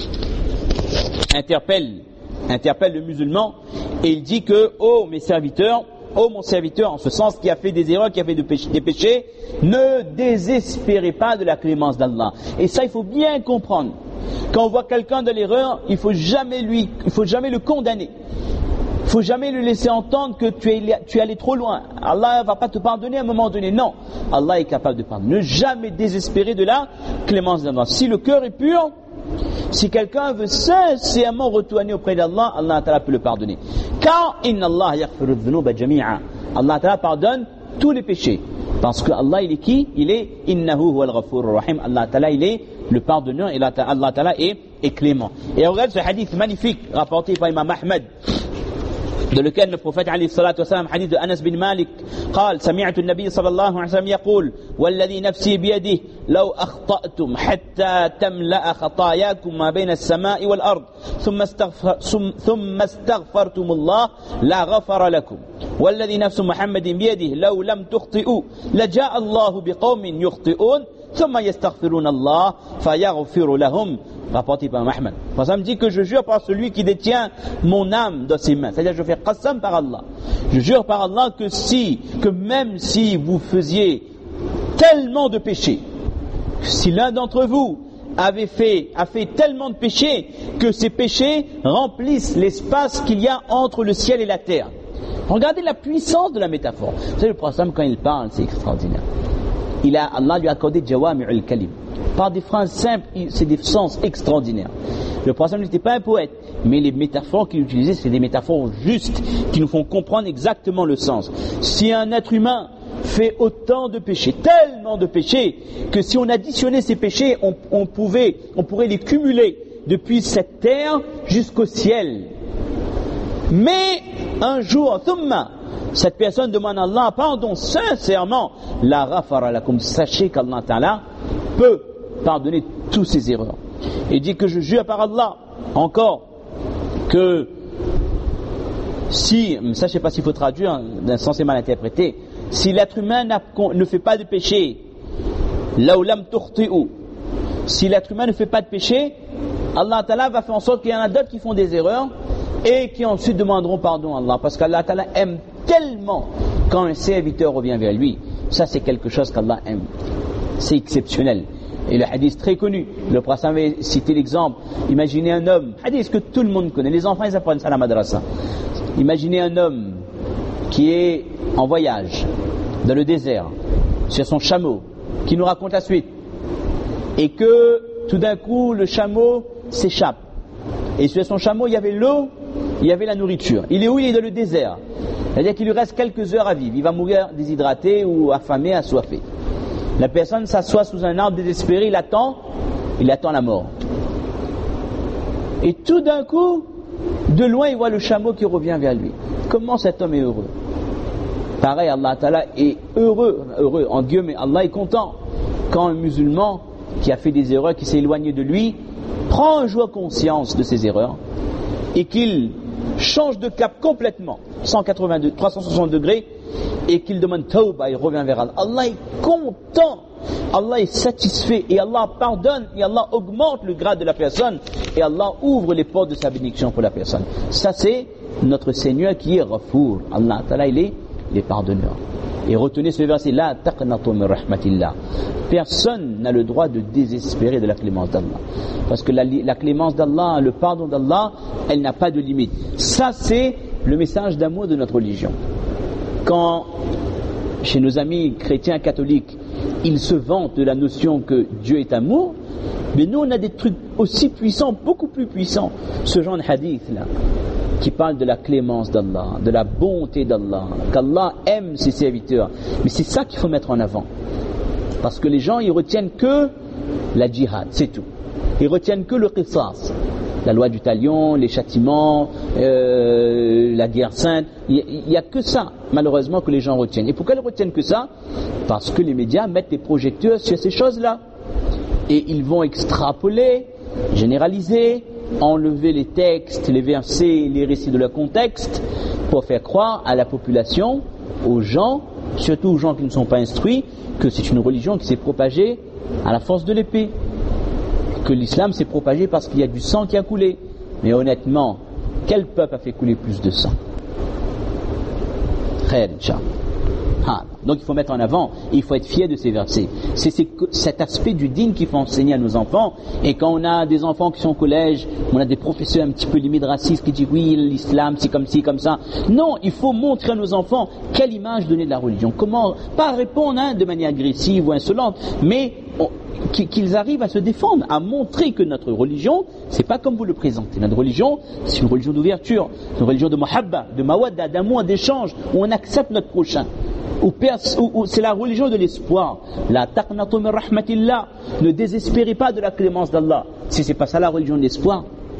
interpelle, interpelle le musulman et il dit que, oh mes serviteurs, oh mon serviteur, en ce sens qui a fait des erreurs, qui a fait des péchés, des péchés, ne désespérez pas de la clémence d'Allah. Et ça, il faut bien comprendre. Quand on voit quelqu'un de l'erreur, il faut jamais lui, il faut jamais le condamner. Il faut jamais lui laisser entendre que tu es, tu es allé trop loin. Allah va pas te pardonner à un moment donné. Non, Allah est capable de pardonner. Ne jamais désespérer de la clémence d'Allah. Si le cœur est pur, si quelqu'un veut sincèrement retourner auprès d'Allah, Allah Ta'ala peut le pardonner. Car inna Allah yaghfiru dhunuba jami'a. Allah Ta'ala pardonne tous les péchés. Parce que Allah il est qui? Il est innahu huwal ghafurur rahim. Allah Ta'ala il est le pardonneur et Allah Ta'ala est, est clément. Et on regarde ce hadith magnifique rapporté par Imam Ahmed, de lequel le prophète عليه الصلاة والسلام, hadith de Anas bin Malik, قال سمعت النبي صلى الله عليه وسلم يقول والذي نفسي بيده لو أخطأتم حتى تملأ خطاياكم ما بين السماء والأرض ثم استغفر ثم استغفرتم الله لا غفر لكم والذي نفس محمد بيده لو لم تخطئوا لجاء الله بقوم يخطئون ثم يستغفرون الله فيغفر لهم. Rapporté par Ahmed. Ça me dit que je jure par celui qui détient mon âme dans ses mains. C'est-à-dire je fais qassam par Allah. Je jure par Allah que si, que même si vous faisiez tellement de péchés, si l'un d'entre vous avait fait, a fait tellement de péchés que ces péchés remplissent l'espace qu'il y a entre le ciel et la terre. Regardez la puissance de la métaphore. Vous savez, le prophète quand il parle, c'est extraordinaire. Il a, Allah lui a accordé Jawami'ul Kalim. Par des phrases simples, c'est des sens extraordinaires. Le prophète n'était pas un poète, mais les métaphores qu'il utilisait, c'est des métaphores justes qui nous font comprendre exactement le sens. Si un être humain fait autant de péchés, tellement de péchés, que si on additionnait ces péchés, on, on, pouvait, on pourrait les cumuler depuis cette terre jusqu'au ciel. Mais un jour, thumma, cette personne demande à Allah pardon sincèrement, la ghafara lakum, sachez qu'Allah Ta'ala peut pardonner tous ses erreurs. Et dit que je jure par Allah encore que si, ça je ne sais pas s'il faut traduire d'un sens mal interprété, si l'être humain ne fait pas de péché, là où l'âme tukhti'u, si l'être humain ne fait pas de péché, Allah Ta'ala va faire en sorte qu'il y en a d'autres qui font des erreurs et qui ensuite demanderont pardon à Allah, parce qu'Allah Ta'ala aime tellement quand un serviteur revient vers lui. Ça c'est quelque chose qu'Allah aime, c'est exceptionnel. Et le hadith très connu, le prophète avait cité l'exemple, imaginez un homme, hadith que tout le monde connaît, les enfants ils apprennent ça à la madrasa. Imaginez un homme qui est en voyage dans le désert sur son chameau, qui nous raconte la suite, et que tout d'un coup le chameau s'échappe, et sur son chameau il y avait l'eau, il y avait la nourriture. Il est où? Il est dans le désert, c'est-à-dire qu'il lui reste quelques heures à vivre, il va mourir déshydraté ou affamé, assoiffé. La personne s'assoit sous un arbre désespéré, il attend, il attend la mort. Et tout d'un coup, de loin, il voit le chameau qui revient vers lui. Comment cet homme est heureux? Pareil, Allah Ta'ala est heureux, heureux en Dieu, mais Allah est content quand un musulman qui a fait des erreurs, qui s'est éloigné de lui, prend un jour conscience de ses erreurs et qu'il change de cap complètement, cent quatre-vingt-deux, trois cent soixante degrés, et qu'il demande tawbah, il revient vers Allah. Allah est content, Allah est satisfait, et Allah pardonne, et Allah augmente le grade de la personne, et Allah ouvre les portes de sa bénédiction pour la personne. Ça c'est notre Seigneur qui est Ghafour. Allah Ta'ala il est, il est pardonneur. Et retenez ce verset, la taqnatu min rahmatillah. Personne n'a le droit de désespérer de la clémence d'Allah. Parce que la, la clémence d'Allah, le pardon d'Allah, elle n'a pas de limite. Ça, c'est le message d'amour de notre religion. Quand, chez nos amis chrétiens catholiques, ils se vantent de la notion que Dieu est amour, mais nous, on a des trucs aussi puissants, beaucoup plus puissants. Ce genre de hadith-là, qui parle de la clémence d'Allah, de la bonté d'Allah, qu'Allah aime ses serviteurs. Mais c'est ça qu'il faut mettre en avant. Parce que les gens, ils retiennent que la djihad, c'est tout. Ils retiennent que le qisas, la loi du talion, les châtiments, euh, la guerre sainte. Il n'y a que ça, malheureusement, que les gens retiennent. Et pourquoi ils retiennent que ça? Parce que les médias mettent des projecteurs sur ces choses-là. Et ils vont extrapoler, généraliser, enlever les textes, les versets, les récits de leur contexte, pour faire croire à la population, aux gens, surtout aux gens qui ne sont pas instruits, que c'est une religion qui s'est propagée à la force de l'épée, que l'islam s'est propagé parce qu'il y a du sang qui a coulé. Mais honnêtement, quel peuple a fait couler plus de sang? Khair, Inch'Allah. Ah, donc il faut mettre en avant, et il faut être fier de ces versets. C'est, c'est cet aspect du dîn qu'il faut enseigner à nos enfants. Et quand on a des enfants qui sont au collège, on a des professeurs un petit peu limite racistes qui disent oui, l'islam c'est comme ci, comme ça. Non, il faut montrer à nos enfants quelle image donner de la religion. Comment, pas répondre hein, de manière agressive ou insolente, mais on, qu'ils arrivent à se défendre, à montrer que notre religion, c'est pas comme vous le présentez. Notre religion, c'est une religion d'ouverture, une religion de muhabba, de mawadda, d'amour, d'échange, où on accepte notre prochain. Ou, ou, ou c'est la religion de l'espoir. La taqnatu min rahmatillah. Ne désespérez pas de la clémence d'Allah. Si c'est pas ça la religion de l'espoir.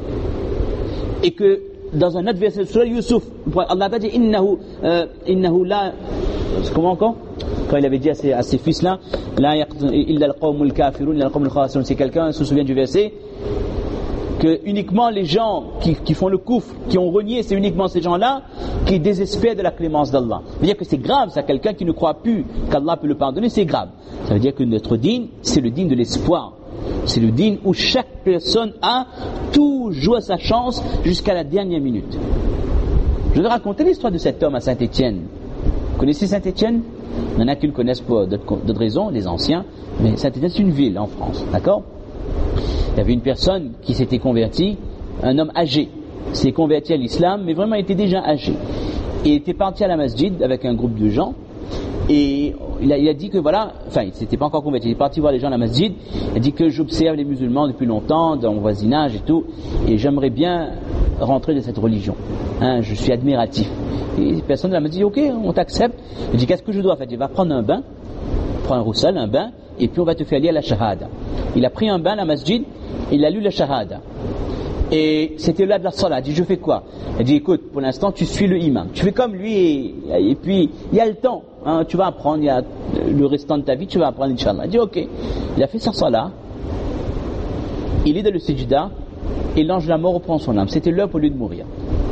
Et que dans un autre verset de Surah Yusuf, Allah a dit innahu euh, innahu la comment encore quand il avait dit à ses, à ses fils là la illa al-qawmul kafirun illa al-qawmul khasirun, si quelqu'un se souvient du verset, que uniquement les gens qui, qui font le koufr, qui ont renié, c'est uniquement ces gens-là qui désespèrent de la clémence d'Allah. Ça veut dire que c'est grave, ça, quelqu'un qui ne croit plus qu'Allah peut le pardonner, c'est grave. Ça veut dire que notre dîn, c'est le dîn de l'espoir. C'est le dîn où chaque personne a toujours sa chance jusqu'à la dernière minute. Je vais raconter l'histoire de cet homme à Saint-Étienne. Vous connaissez Saint-Étienne? Il y en a qui le connaissent pour d'autres, d'autres raisons, les anciens, mais Saint-Étienne c'est une ville en France, d'accord? Il y avait une personne qui s'était convertie, un homme âgé, s'est converti à l'islam, mais vraiment il était déjà âgé. Et il était parti à la masjid avec un groupe de gens, et il a, il a dit que voilà, enfin il ne s'était pas encore converti, il est parti voir les gens à la masjid, il a dit que j'observe les musulmans depuis longtemps, dans mon voisinage et tout, et j'aimerais bien rentrer dans cette religion. Hein, je suis admiratif. Et personne m'a dit, ok, on t'accepte. Il dit, qu'est-ce que je dois faire? Il va prendre un bain, prendre un roussel, un bain, et puis on va te faire lire la shahada. Il a pris un bain à la masjid, il a lu la shahada. Et c'était là de la salat. Il dit, je fais quoi? Il dit, écoute, pour l'instant, tu suis le imam. Tu fais comme lui, et, et puis, il y a le temps. Hein, tu vas apprendre, il y a le restant de ta vie, tu vas apprendre, Inch'Allah. Il dit, ok. Il a fait sa salat. Il est dans le sijda, et l'ange de la mort reprend son âme. C'était l'heure pour lui de mourir.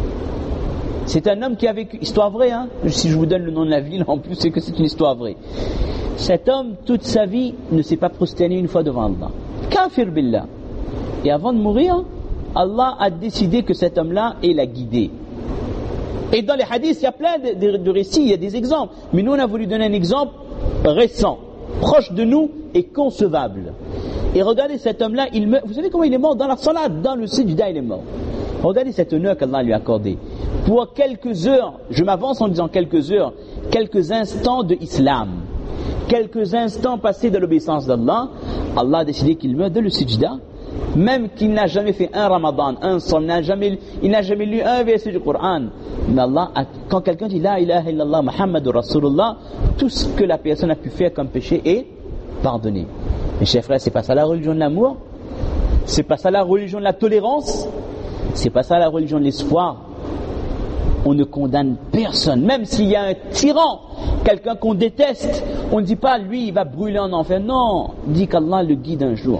C'est un homme qui a vécu, histoire vraie, hein. Si je vous donne le nom de la ville, en plus, c'est que c'est une histoire vraie. Cet homme, toute sa vie, ne s'est pas prosterné une fois devant Allah. Kafir billah. Et avant de mourir, Allah a décidé que cet homme-là est la guidée. Et dans les hadiths, il y a plein de, de, de récits, il y a des exemples. Mais nous, on a voulu donner un exemple récent, proche de nous et concevable. Et regardez cet homme-là, il meurt. Vous savez comment il est mort? Dans la salat, dans le sijda, il est mort. Regardez cet honneur qu'Allah lui a accordé. Pour quelques heures, je m'avance en disant quelques heures, quelques instants de islam, quelques instants passés de l'obéissance d'Allah, Allah a décidé qu'il meurt de le sijda, même qu'il n'a jamais fait un ramadan, un sol, n'a jamais, il n'a jamais lu un verset du Coran. Mais Allah, a, quand quelqu'un dit la ilaha illallah Muhammadur Rasulullah, tout ce que la personne a pu faire comme péché est pardonné. Mes chers frères, c'est pas ça la religion de l'amour, c'est pas ça la religion de la tolérance, c'est pas ça la religion de l'espoir. On ne condamne personne, même s'il y a un tyran, quelqu'un qu'on déteste, on ne dit pas lui il va brûler en enfer. Non, on dit qu'Allah le guide un jour.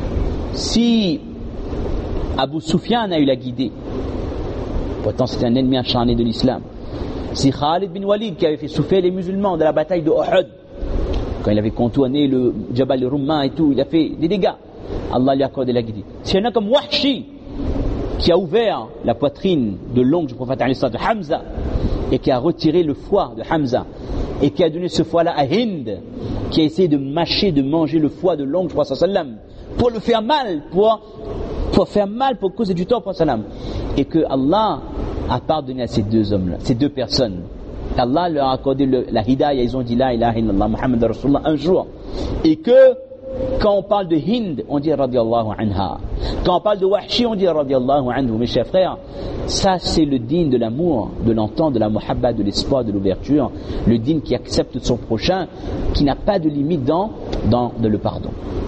Si Abu Sufyan a eu la guidée, pourtant c'était un ennemi acharné de l'islam. Si Khalid bin Walid qui avait fait souffrir les musulmans de la bataille de Uhud, quand il avait contourné le Jabal al-Rumma et tout, il a fait des dégâts, Allah lui a accordé la guidée. Si il y en a comme Wahshi qui a ouvert la poitrine de l'oncle du prophète Hamza et qui a retiré le foie de Hamza et qui a donné ce foie-là à Hind, qui a essayé de mâcher, de manger le foie de l'oncle du prophète sallam pour le faire mal, pour, pour faire mal, pour causer du tort au prophète sallam, et que Allah a pardonné à ces deux hommes-là, ces deux personnes. Allah leur a accordé le, la hidayah, ils ont dit la ilaha illallah Muhammad Rasulullah un jour, et que quand on parle de Hind, on dit radiyallahu anha. Quand on parle de Wahshi, on dit radiyallahu anhu. Mes chers frères, ça c'est le digne de l'amour, de l'entente, de la muhabba, de l'espoir, de l'ouverture, le digne qui accepte son prochain, qui n'a pas de limite dans, dans, dans le pardon.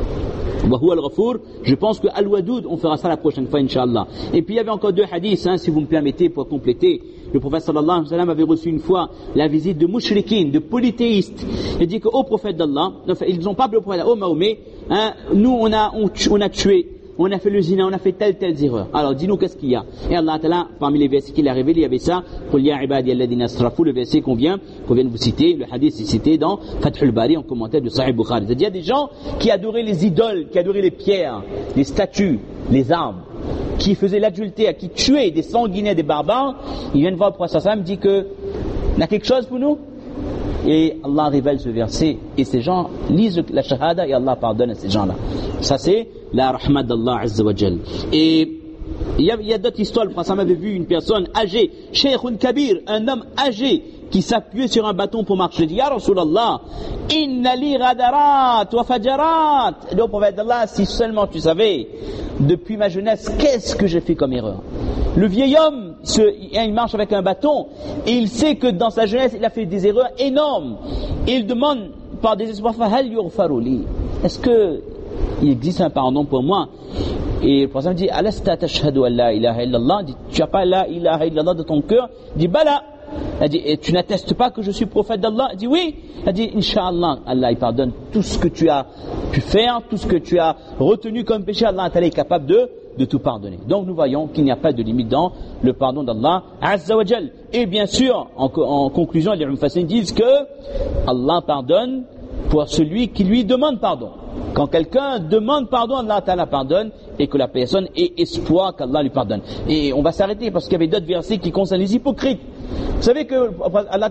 Je pense que Al-Wadoud, on fera ça la prochaine fois, Inch'Allah. Et puis il y avait encore deux hadiths, hein, si vous me permettez, pour compléter. Le prophète sallallahu alayhi wa sallam avait reçu une fois la visite de mushrikin, de polythéistes. Il dit qu'au prophète d'Allah, enfin, ils n'ont pas appelé au prophète, oh Mahomet, hein, nous on a, on, on a tué, on a fait le zina, on a fait telle, telle erreur. Alors dis-nous qu'est-ce qu'il y a. Et Allah Ta'ala, parmi les versets qu'il a révélés, il y avait ça, Qul ya ibadi alladhina asrafu, le verset qu'on vient, qu'on vient de vous citer, le hadith est cité dans Fathul Bari en commentaire de Sahih Bukhari. C'est-à-dire, il y a des gens qui adoraient les idoles, qui adoraient les pierres, les statues, les arbres, qui faisaient l'adultère, qui tuaient des sanguinaires, des barbares. Ils viennent voir le prophète sallam, dit que, il y a quelque chose pour nous? Et Allah révèle ce verset, et ces gens lisent la shahada, et Allah pardonne à ces gens-là. Ça c'est la rahmat d'Allah Azza wa Jal. Et il y a, il y a d'autres histoires. Le prophète avait vu une personne âgée, Shaykhun Kabir, un homme âgé, qui s'appuyait sur un bâton pour marcher. Il dit, Ya Rasulallah, inna li ghadarat wa fajarat. Et le prophète d'Allah, si seulement tu savais, depuis ma jeunesse, qu'est-ce que j'ai fait comme erreur? Le vieil homme, ce, il marche avec un bâton, et il sait que dans sa jeunesse, il a fait des erreurs énormes. Et il demande par désespoir, Fahal yughfaru li. Est-ce que il existe un pardon pour moi? Et le prophète dit, Alasta tashhadu an la ilaha illallah. Il dit, tu n'as pas la ilaha illallah de ton cœur? Il dit, Bala. Elle dit, et tu n'attestes pas que je suis prophète d'Allah? Elle dit, oui. Elle dit, Inch'Allah, Allah il pardonne tout ce que tu as pu faire, tout ce que tu as retenu comme péché. Allah est capable de, de tout pardonner. Donc nous voyons qu'il n'y a pas de limite dans le pardon d'Allah Azza wa Jal. Et bien sûr, en, en conclusion, les mufassirin disent que Allah pardonne pour celui qui lui demande pardon. Quand quelqu'un demande pardon, Allah Ta'ala pardonne, et que la personne ait espoir qu'Allah lui pardonne. Et on va s'arrêter parce qu'il y avait d'autres versets qui concernent les hypocrites. Vous savez que Allah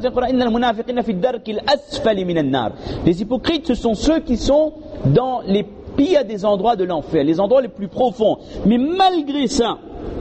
Ta'ala, les hypocrites, ce sont ceux qui sont dans les pires des endroits de l'enfer, les endroits les plus profonds. Mais malgré ça,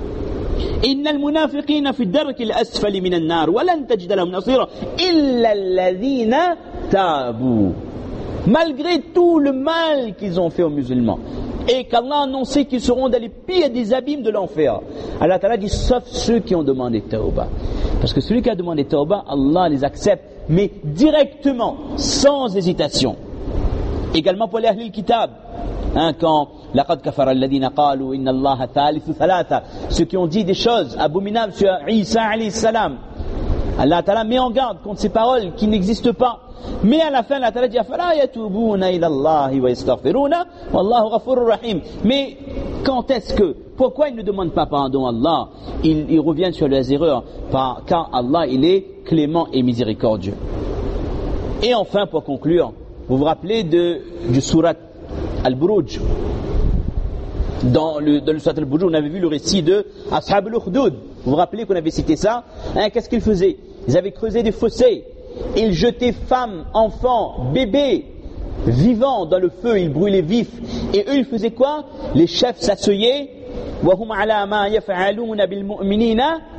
إن المنافقين في الدرك الأسفل من النار ولن تجد لهم نصيرا إلا الذين تابوا. Malgré tout le mal qu'ils ont fait aux musulmans, et qu'Allah a annoncé qu'ils seront dans les pires des abîmes de l'enfer, Allah Ta'ala dit sauf ceux qui ont demandé tawbah. Parce que celui qui a demandé tawbah, Allah les accepte, mais directement, sans hésitation. Également pour les Ahlul Kitab, hein, quand laqad kafara alladhina qalu inna Allaha thalithu thalatha, ceux qui ont dit des choses abominables sur Isa alayhi salam, Allah Ta'ala met en garde contre ces paroles qui n'existent pas. Mais à la fin, Allah Ta'ala dit afala yatubuna ila Allahi wa yastaghfiruna wallahu ghafurur rahim. Mais quand est-ce que, pourquoi ils ne demandent pas pardon à Allah? Ils, ils reviennent sur leurs erreurs, par, car Allah il est clément et miséricordieux. Et enfin, pour conclure, vous vous rappelez de, du surat Al-Buruj. Dans le, dans le surat Al-Buruj, on avait vu le récit de Ashab al-Ukhdud. Vous vous rappelez qu'on avait cité ça, hein? Qu'est-ce qu'ils faisaient? Ils avaient creusé des fossés, ils jetaient femmes, enfants, bébés vivants dans le feu, ils brûlaient vifs. Et eux ils faisaient quoi? Les chefs s'asseyaient, وَهُمْ عَلَى مَا يَفْعَلُونَ بِالْمُؤْمِنِينَ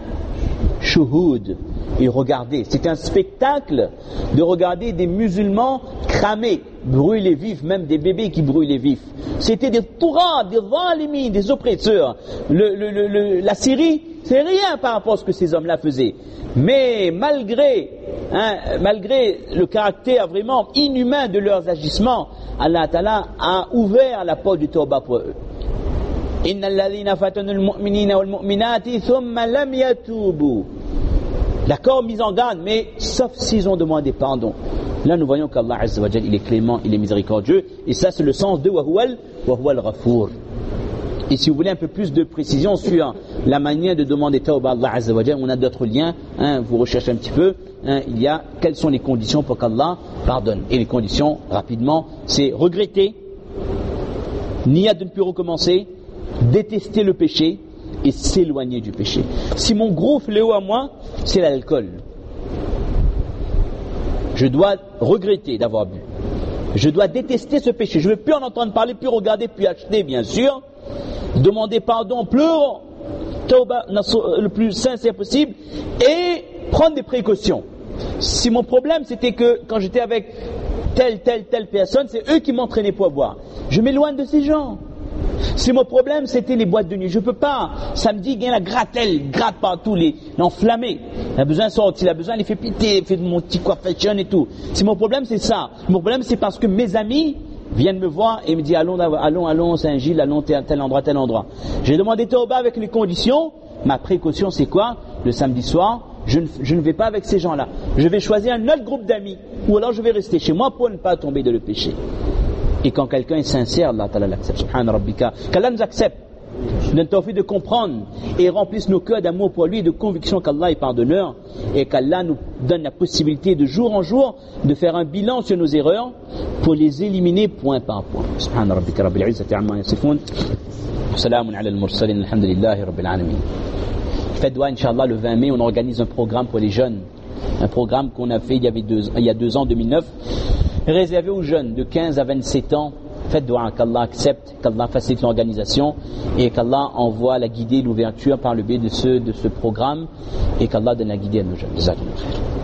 شُهُودٌ. Ils regardaient, c'était un spectacle de regarder des musulmans cramés, brûlés vifs, même des bébés qui brûlaient vifs. C'était des tourats, des zalimis, des oppresseurs. Le, le, le, le, la Syrie, c'est rien par rapport à ce que ces hommes-là faisaient. Mais malgré, hein, malgré le caractère vraiment inhumain de leurs agissements, Allah Ta'ala a ouvert la porte du tawbah pour eux. Inna alladhina fatanu al-mu'minina wal-mu'minati thumma lam yatubu. D'accord, mise en garde, mais sauf s'ils ont demandé pardon. Là, nous voyons qu'Allah Azza wa Jal, il est clément, il est miséricordieux, et ça, c'est le sens de Wahual, Wahual Ghafour. Et si vous voulez un peu plus de précision sur la manière de demander tawbah à Allah Azza wa Jal, on a d'autres liens, hein, vous recherchez un petit peu, hein, il y a quelles sont les conditions pour qu'Allah pardonne. Et les conditions, rapidement, c'est regretter, nier de ne plus recommencer, détester le péché, et s'éloigner du péché. Si mon gros fléau à moi, c'est l'alcool. Je dois regretter d'avoir bu. Je dois détester ce péché. Je ne veux plus en entendre parler, plus regarder, plus acheter, bien sûr. Demander pardon, pleurant, tauba, le plus sincère possible, et prendre des précautions. Si mon problème c'était que quand j'étais avec telle, telle, telle personne, c'est eux qui m'entraînaient pour boire, je m'éloigne de ces gens. Si mon problème c'était les boîtes de nuit, je ne peux pas. Samedi, il y a la grattelle, gratte partout, les enflammés. Il a besoin de sortir, il a besoin, il fait piter, il fait mon petit coiffation et tout. Si mon problème c'est ça, mon problème c'est parce que mes amis viennent me voir et me disent allons, allons, allons Saint-Gilles, allons tel, tel endroit, tel endroit. J'ai demandé tauba avec les conditions. Ma précaution c'est quoi? Le samedi soir, je ne, je ne vais pas avec ces gens-là. Je vais choisir un autre groupe d'amis. Ou alors je vais rester chez moi pour ne pas tomber dans le péché. Et quand quelqu'un est sincère, Allah Ta'ala l'accepte. Subhana Rabbika. Qu'Allah nous accepte. Nous donne tawfiq de comprendre et remplisse nos cœurs d'amour pour lui et de conviction qu'Allah est pardonneur et qu'Allah nous donne la possibilité de jour en jour de faire un bilan sur nos erreurs pour les éliminer point par point. Subhana Rabbika Rabbil Izzati Amma Yasifun. Salamun ala al-mursalin. Alhamdulillahi Rabbil Alamin. Fête doua, Inch'Allah, le vingt mai, on organise un programme pour les jeunes. Un programme qu'on a fait il y, avait deux, il y a deux ans, deux mille neuf, réservé aux jeunes de quinze à vingt-sept ans. Faites doua qu'Allah accepte, qu'Allah facilite l'organisation et qu'Allah envoie la guidée, l'ouverture par le biais de ce, de ce programme et qu'Allah donne la guidée à nos jeunes.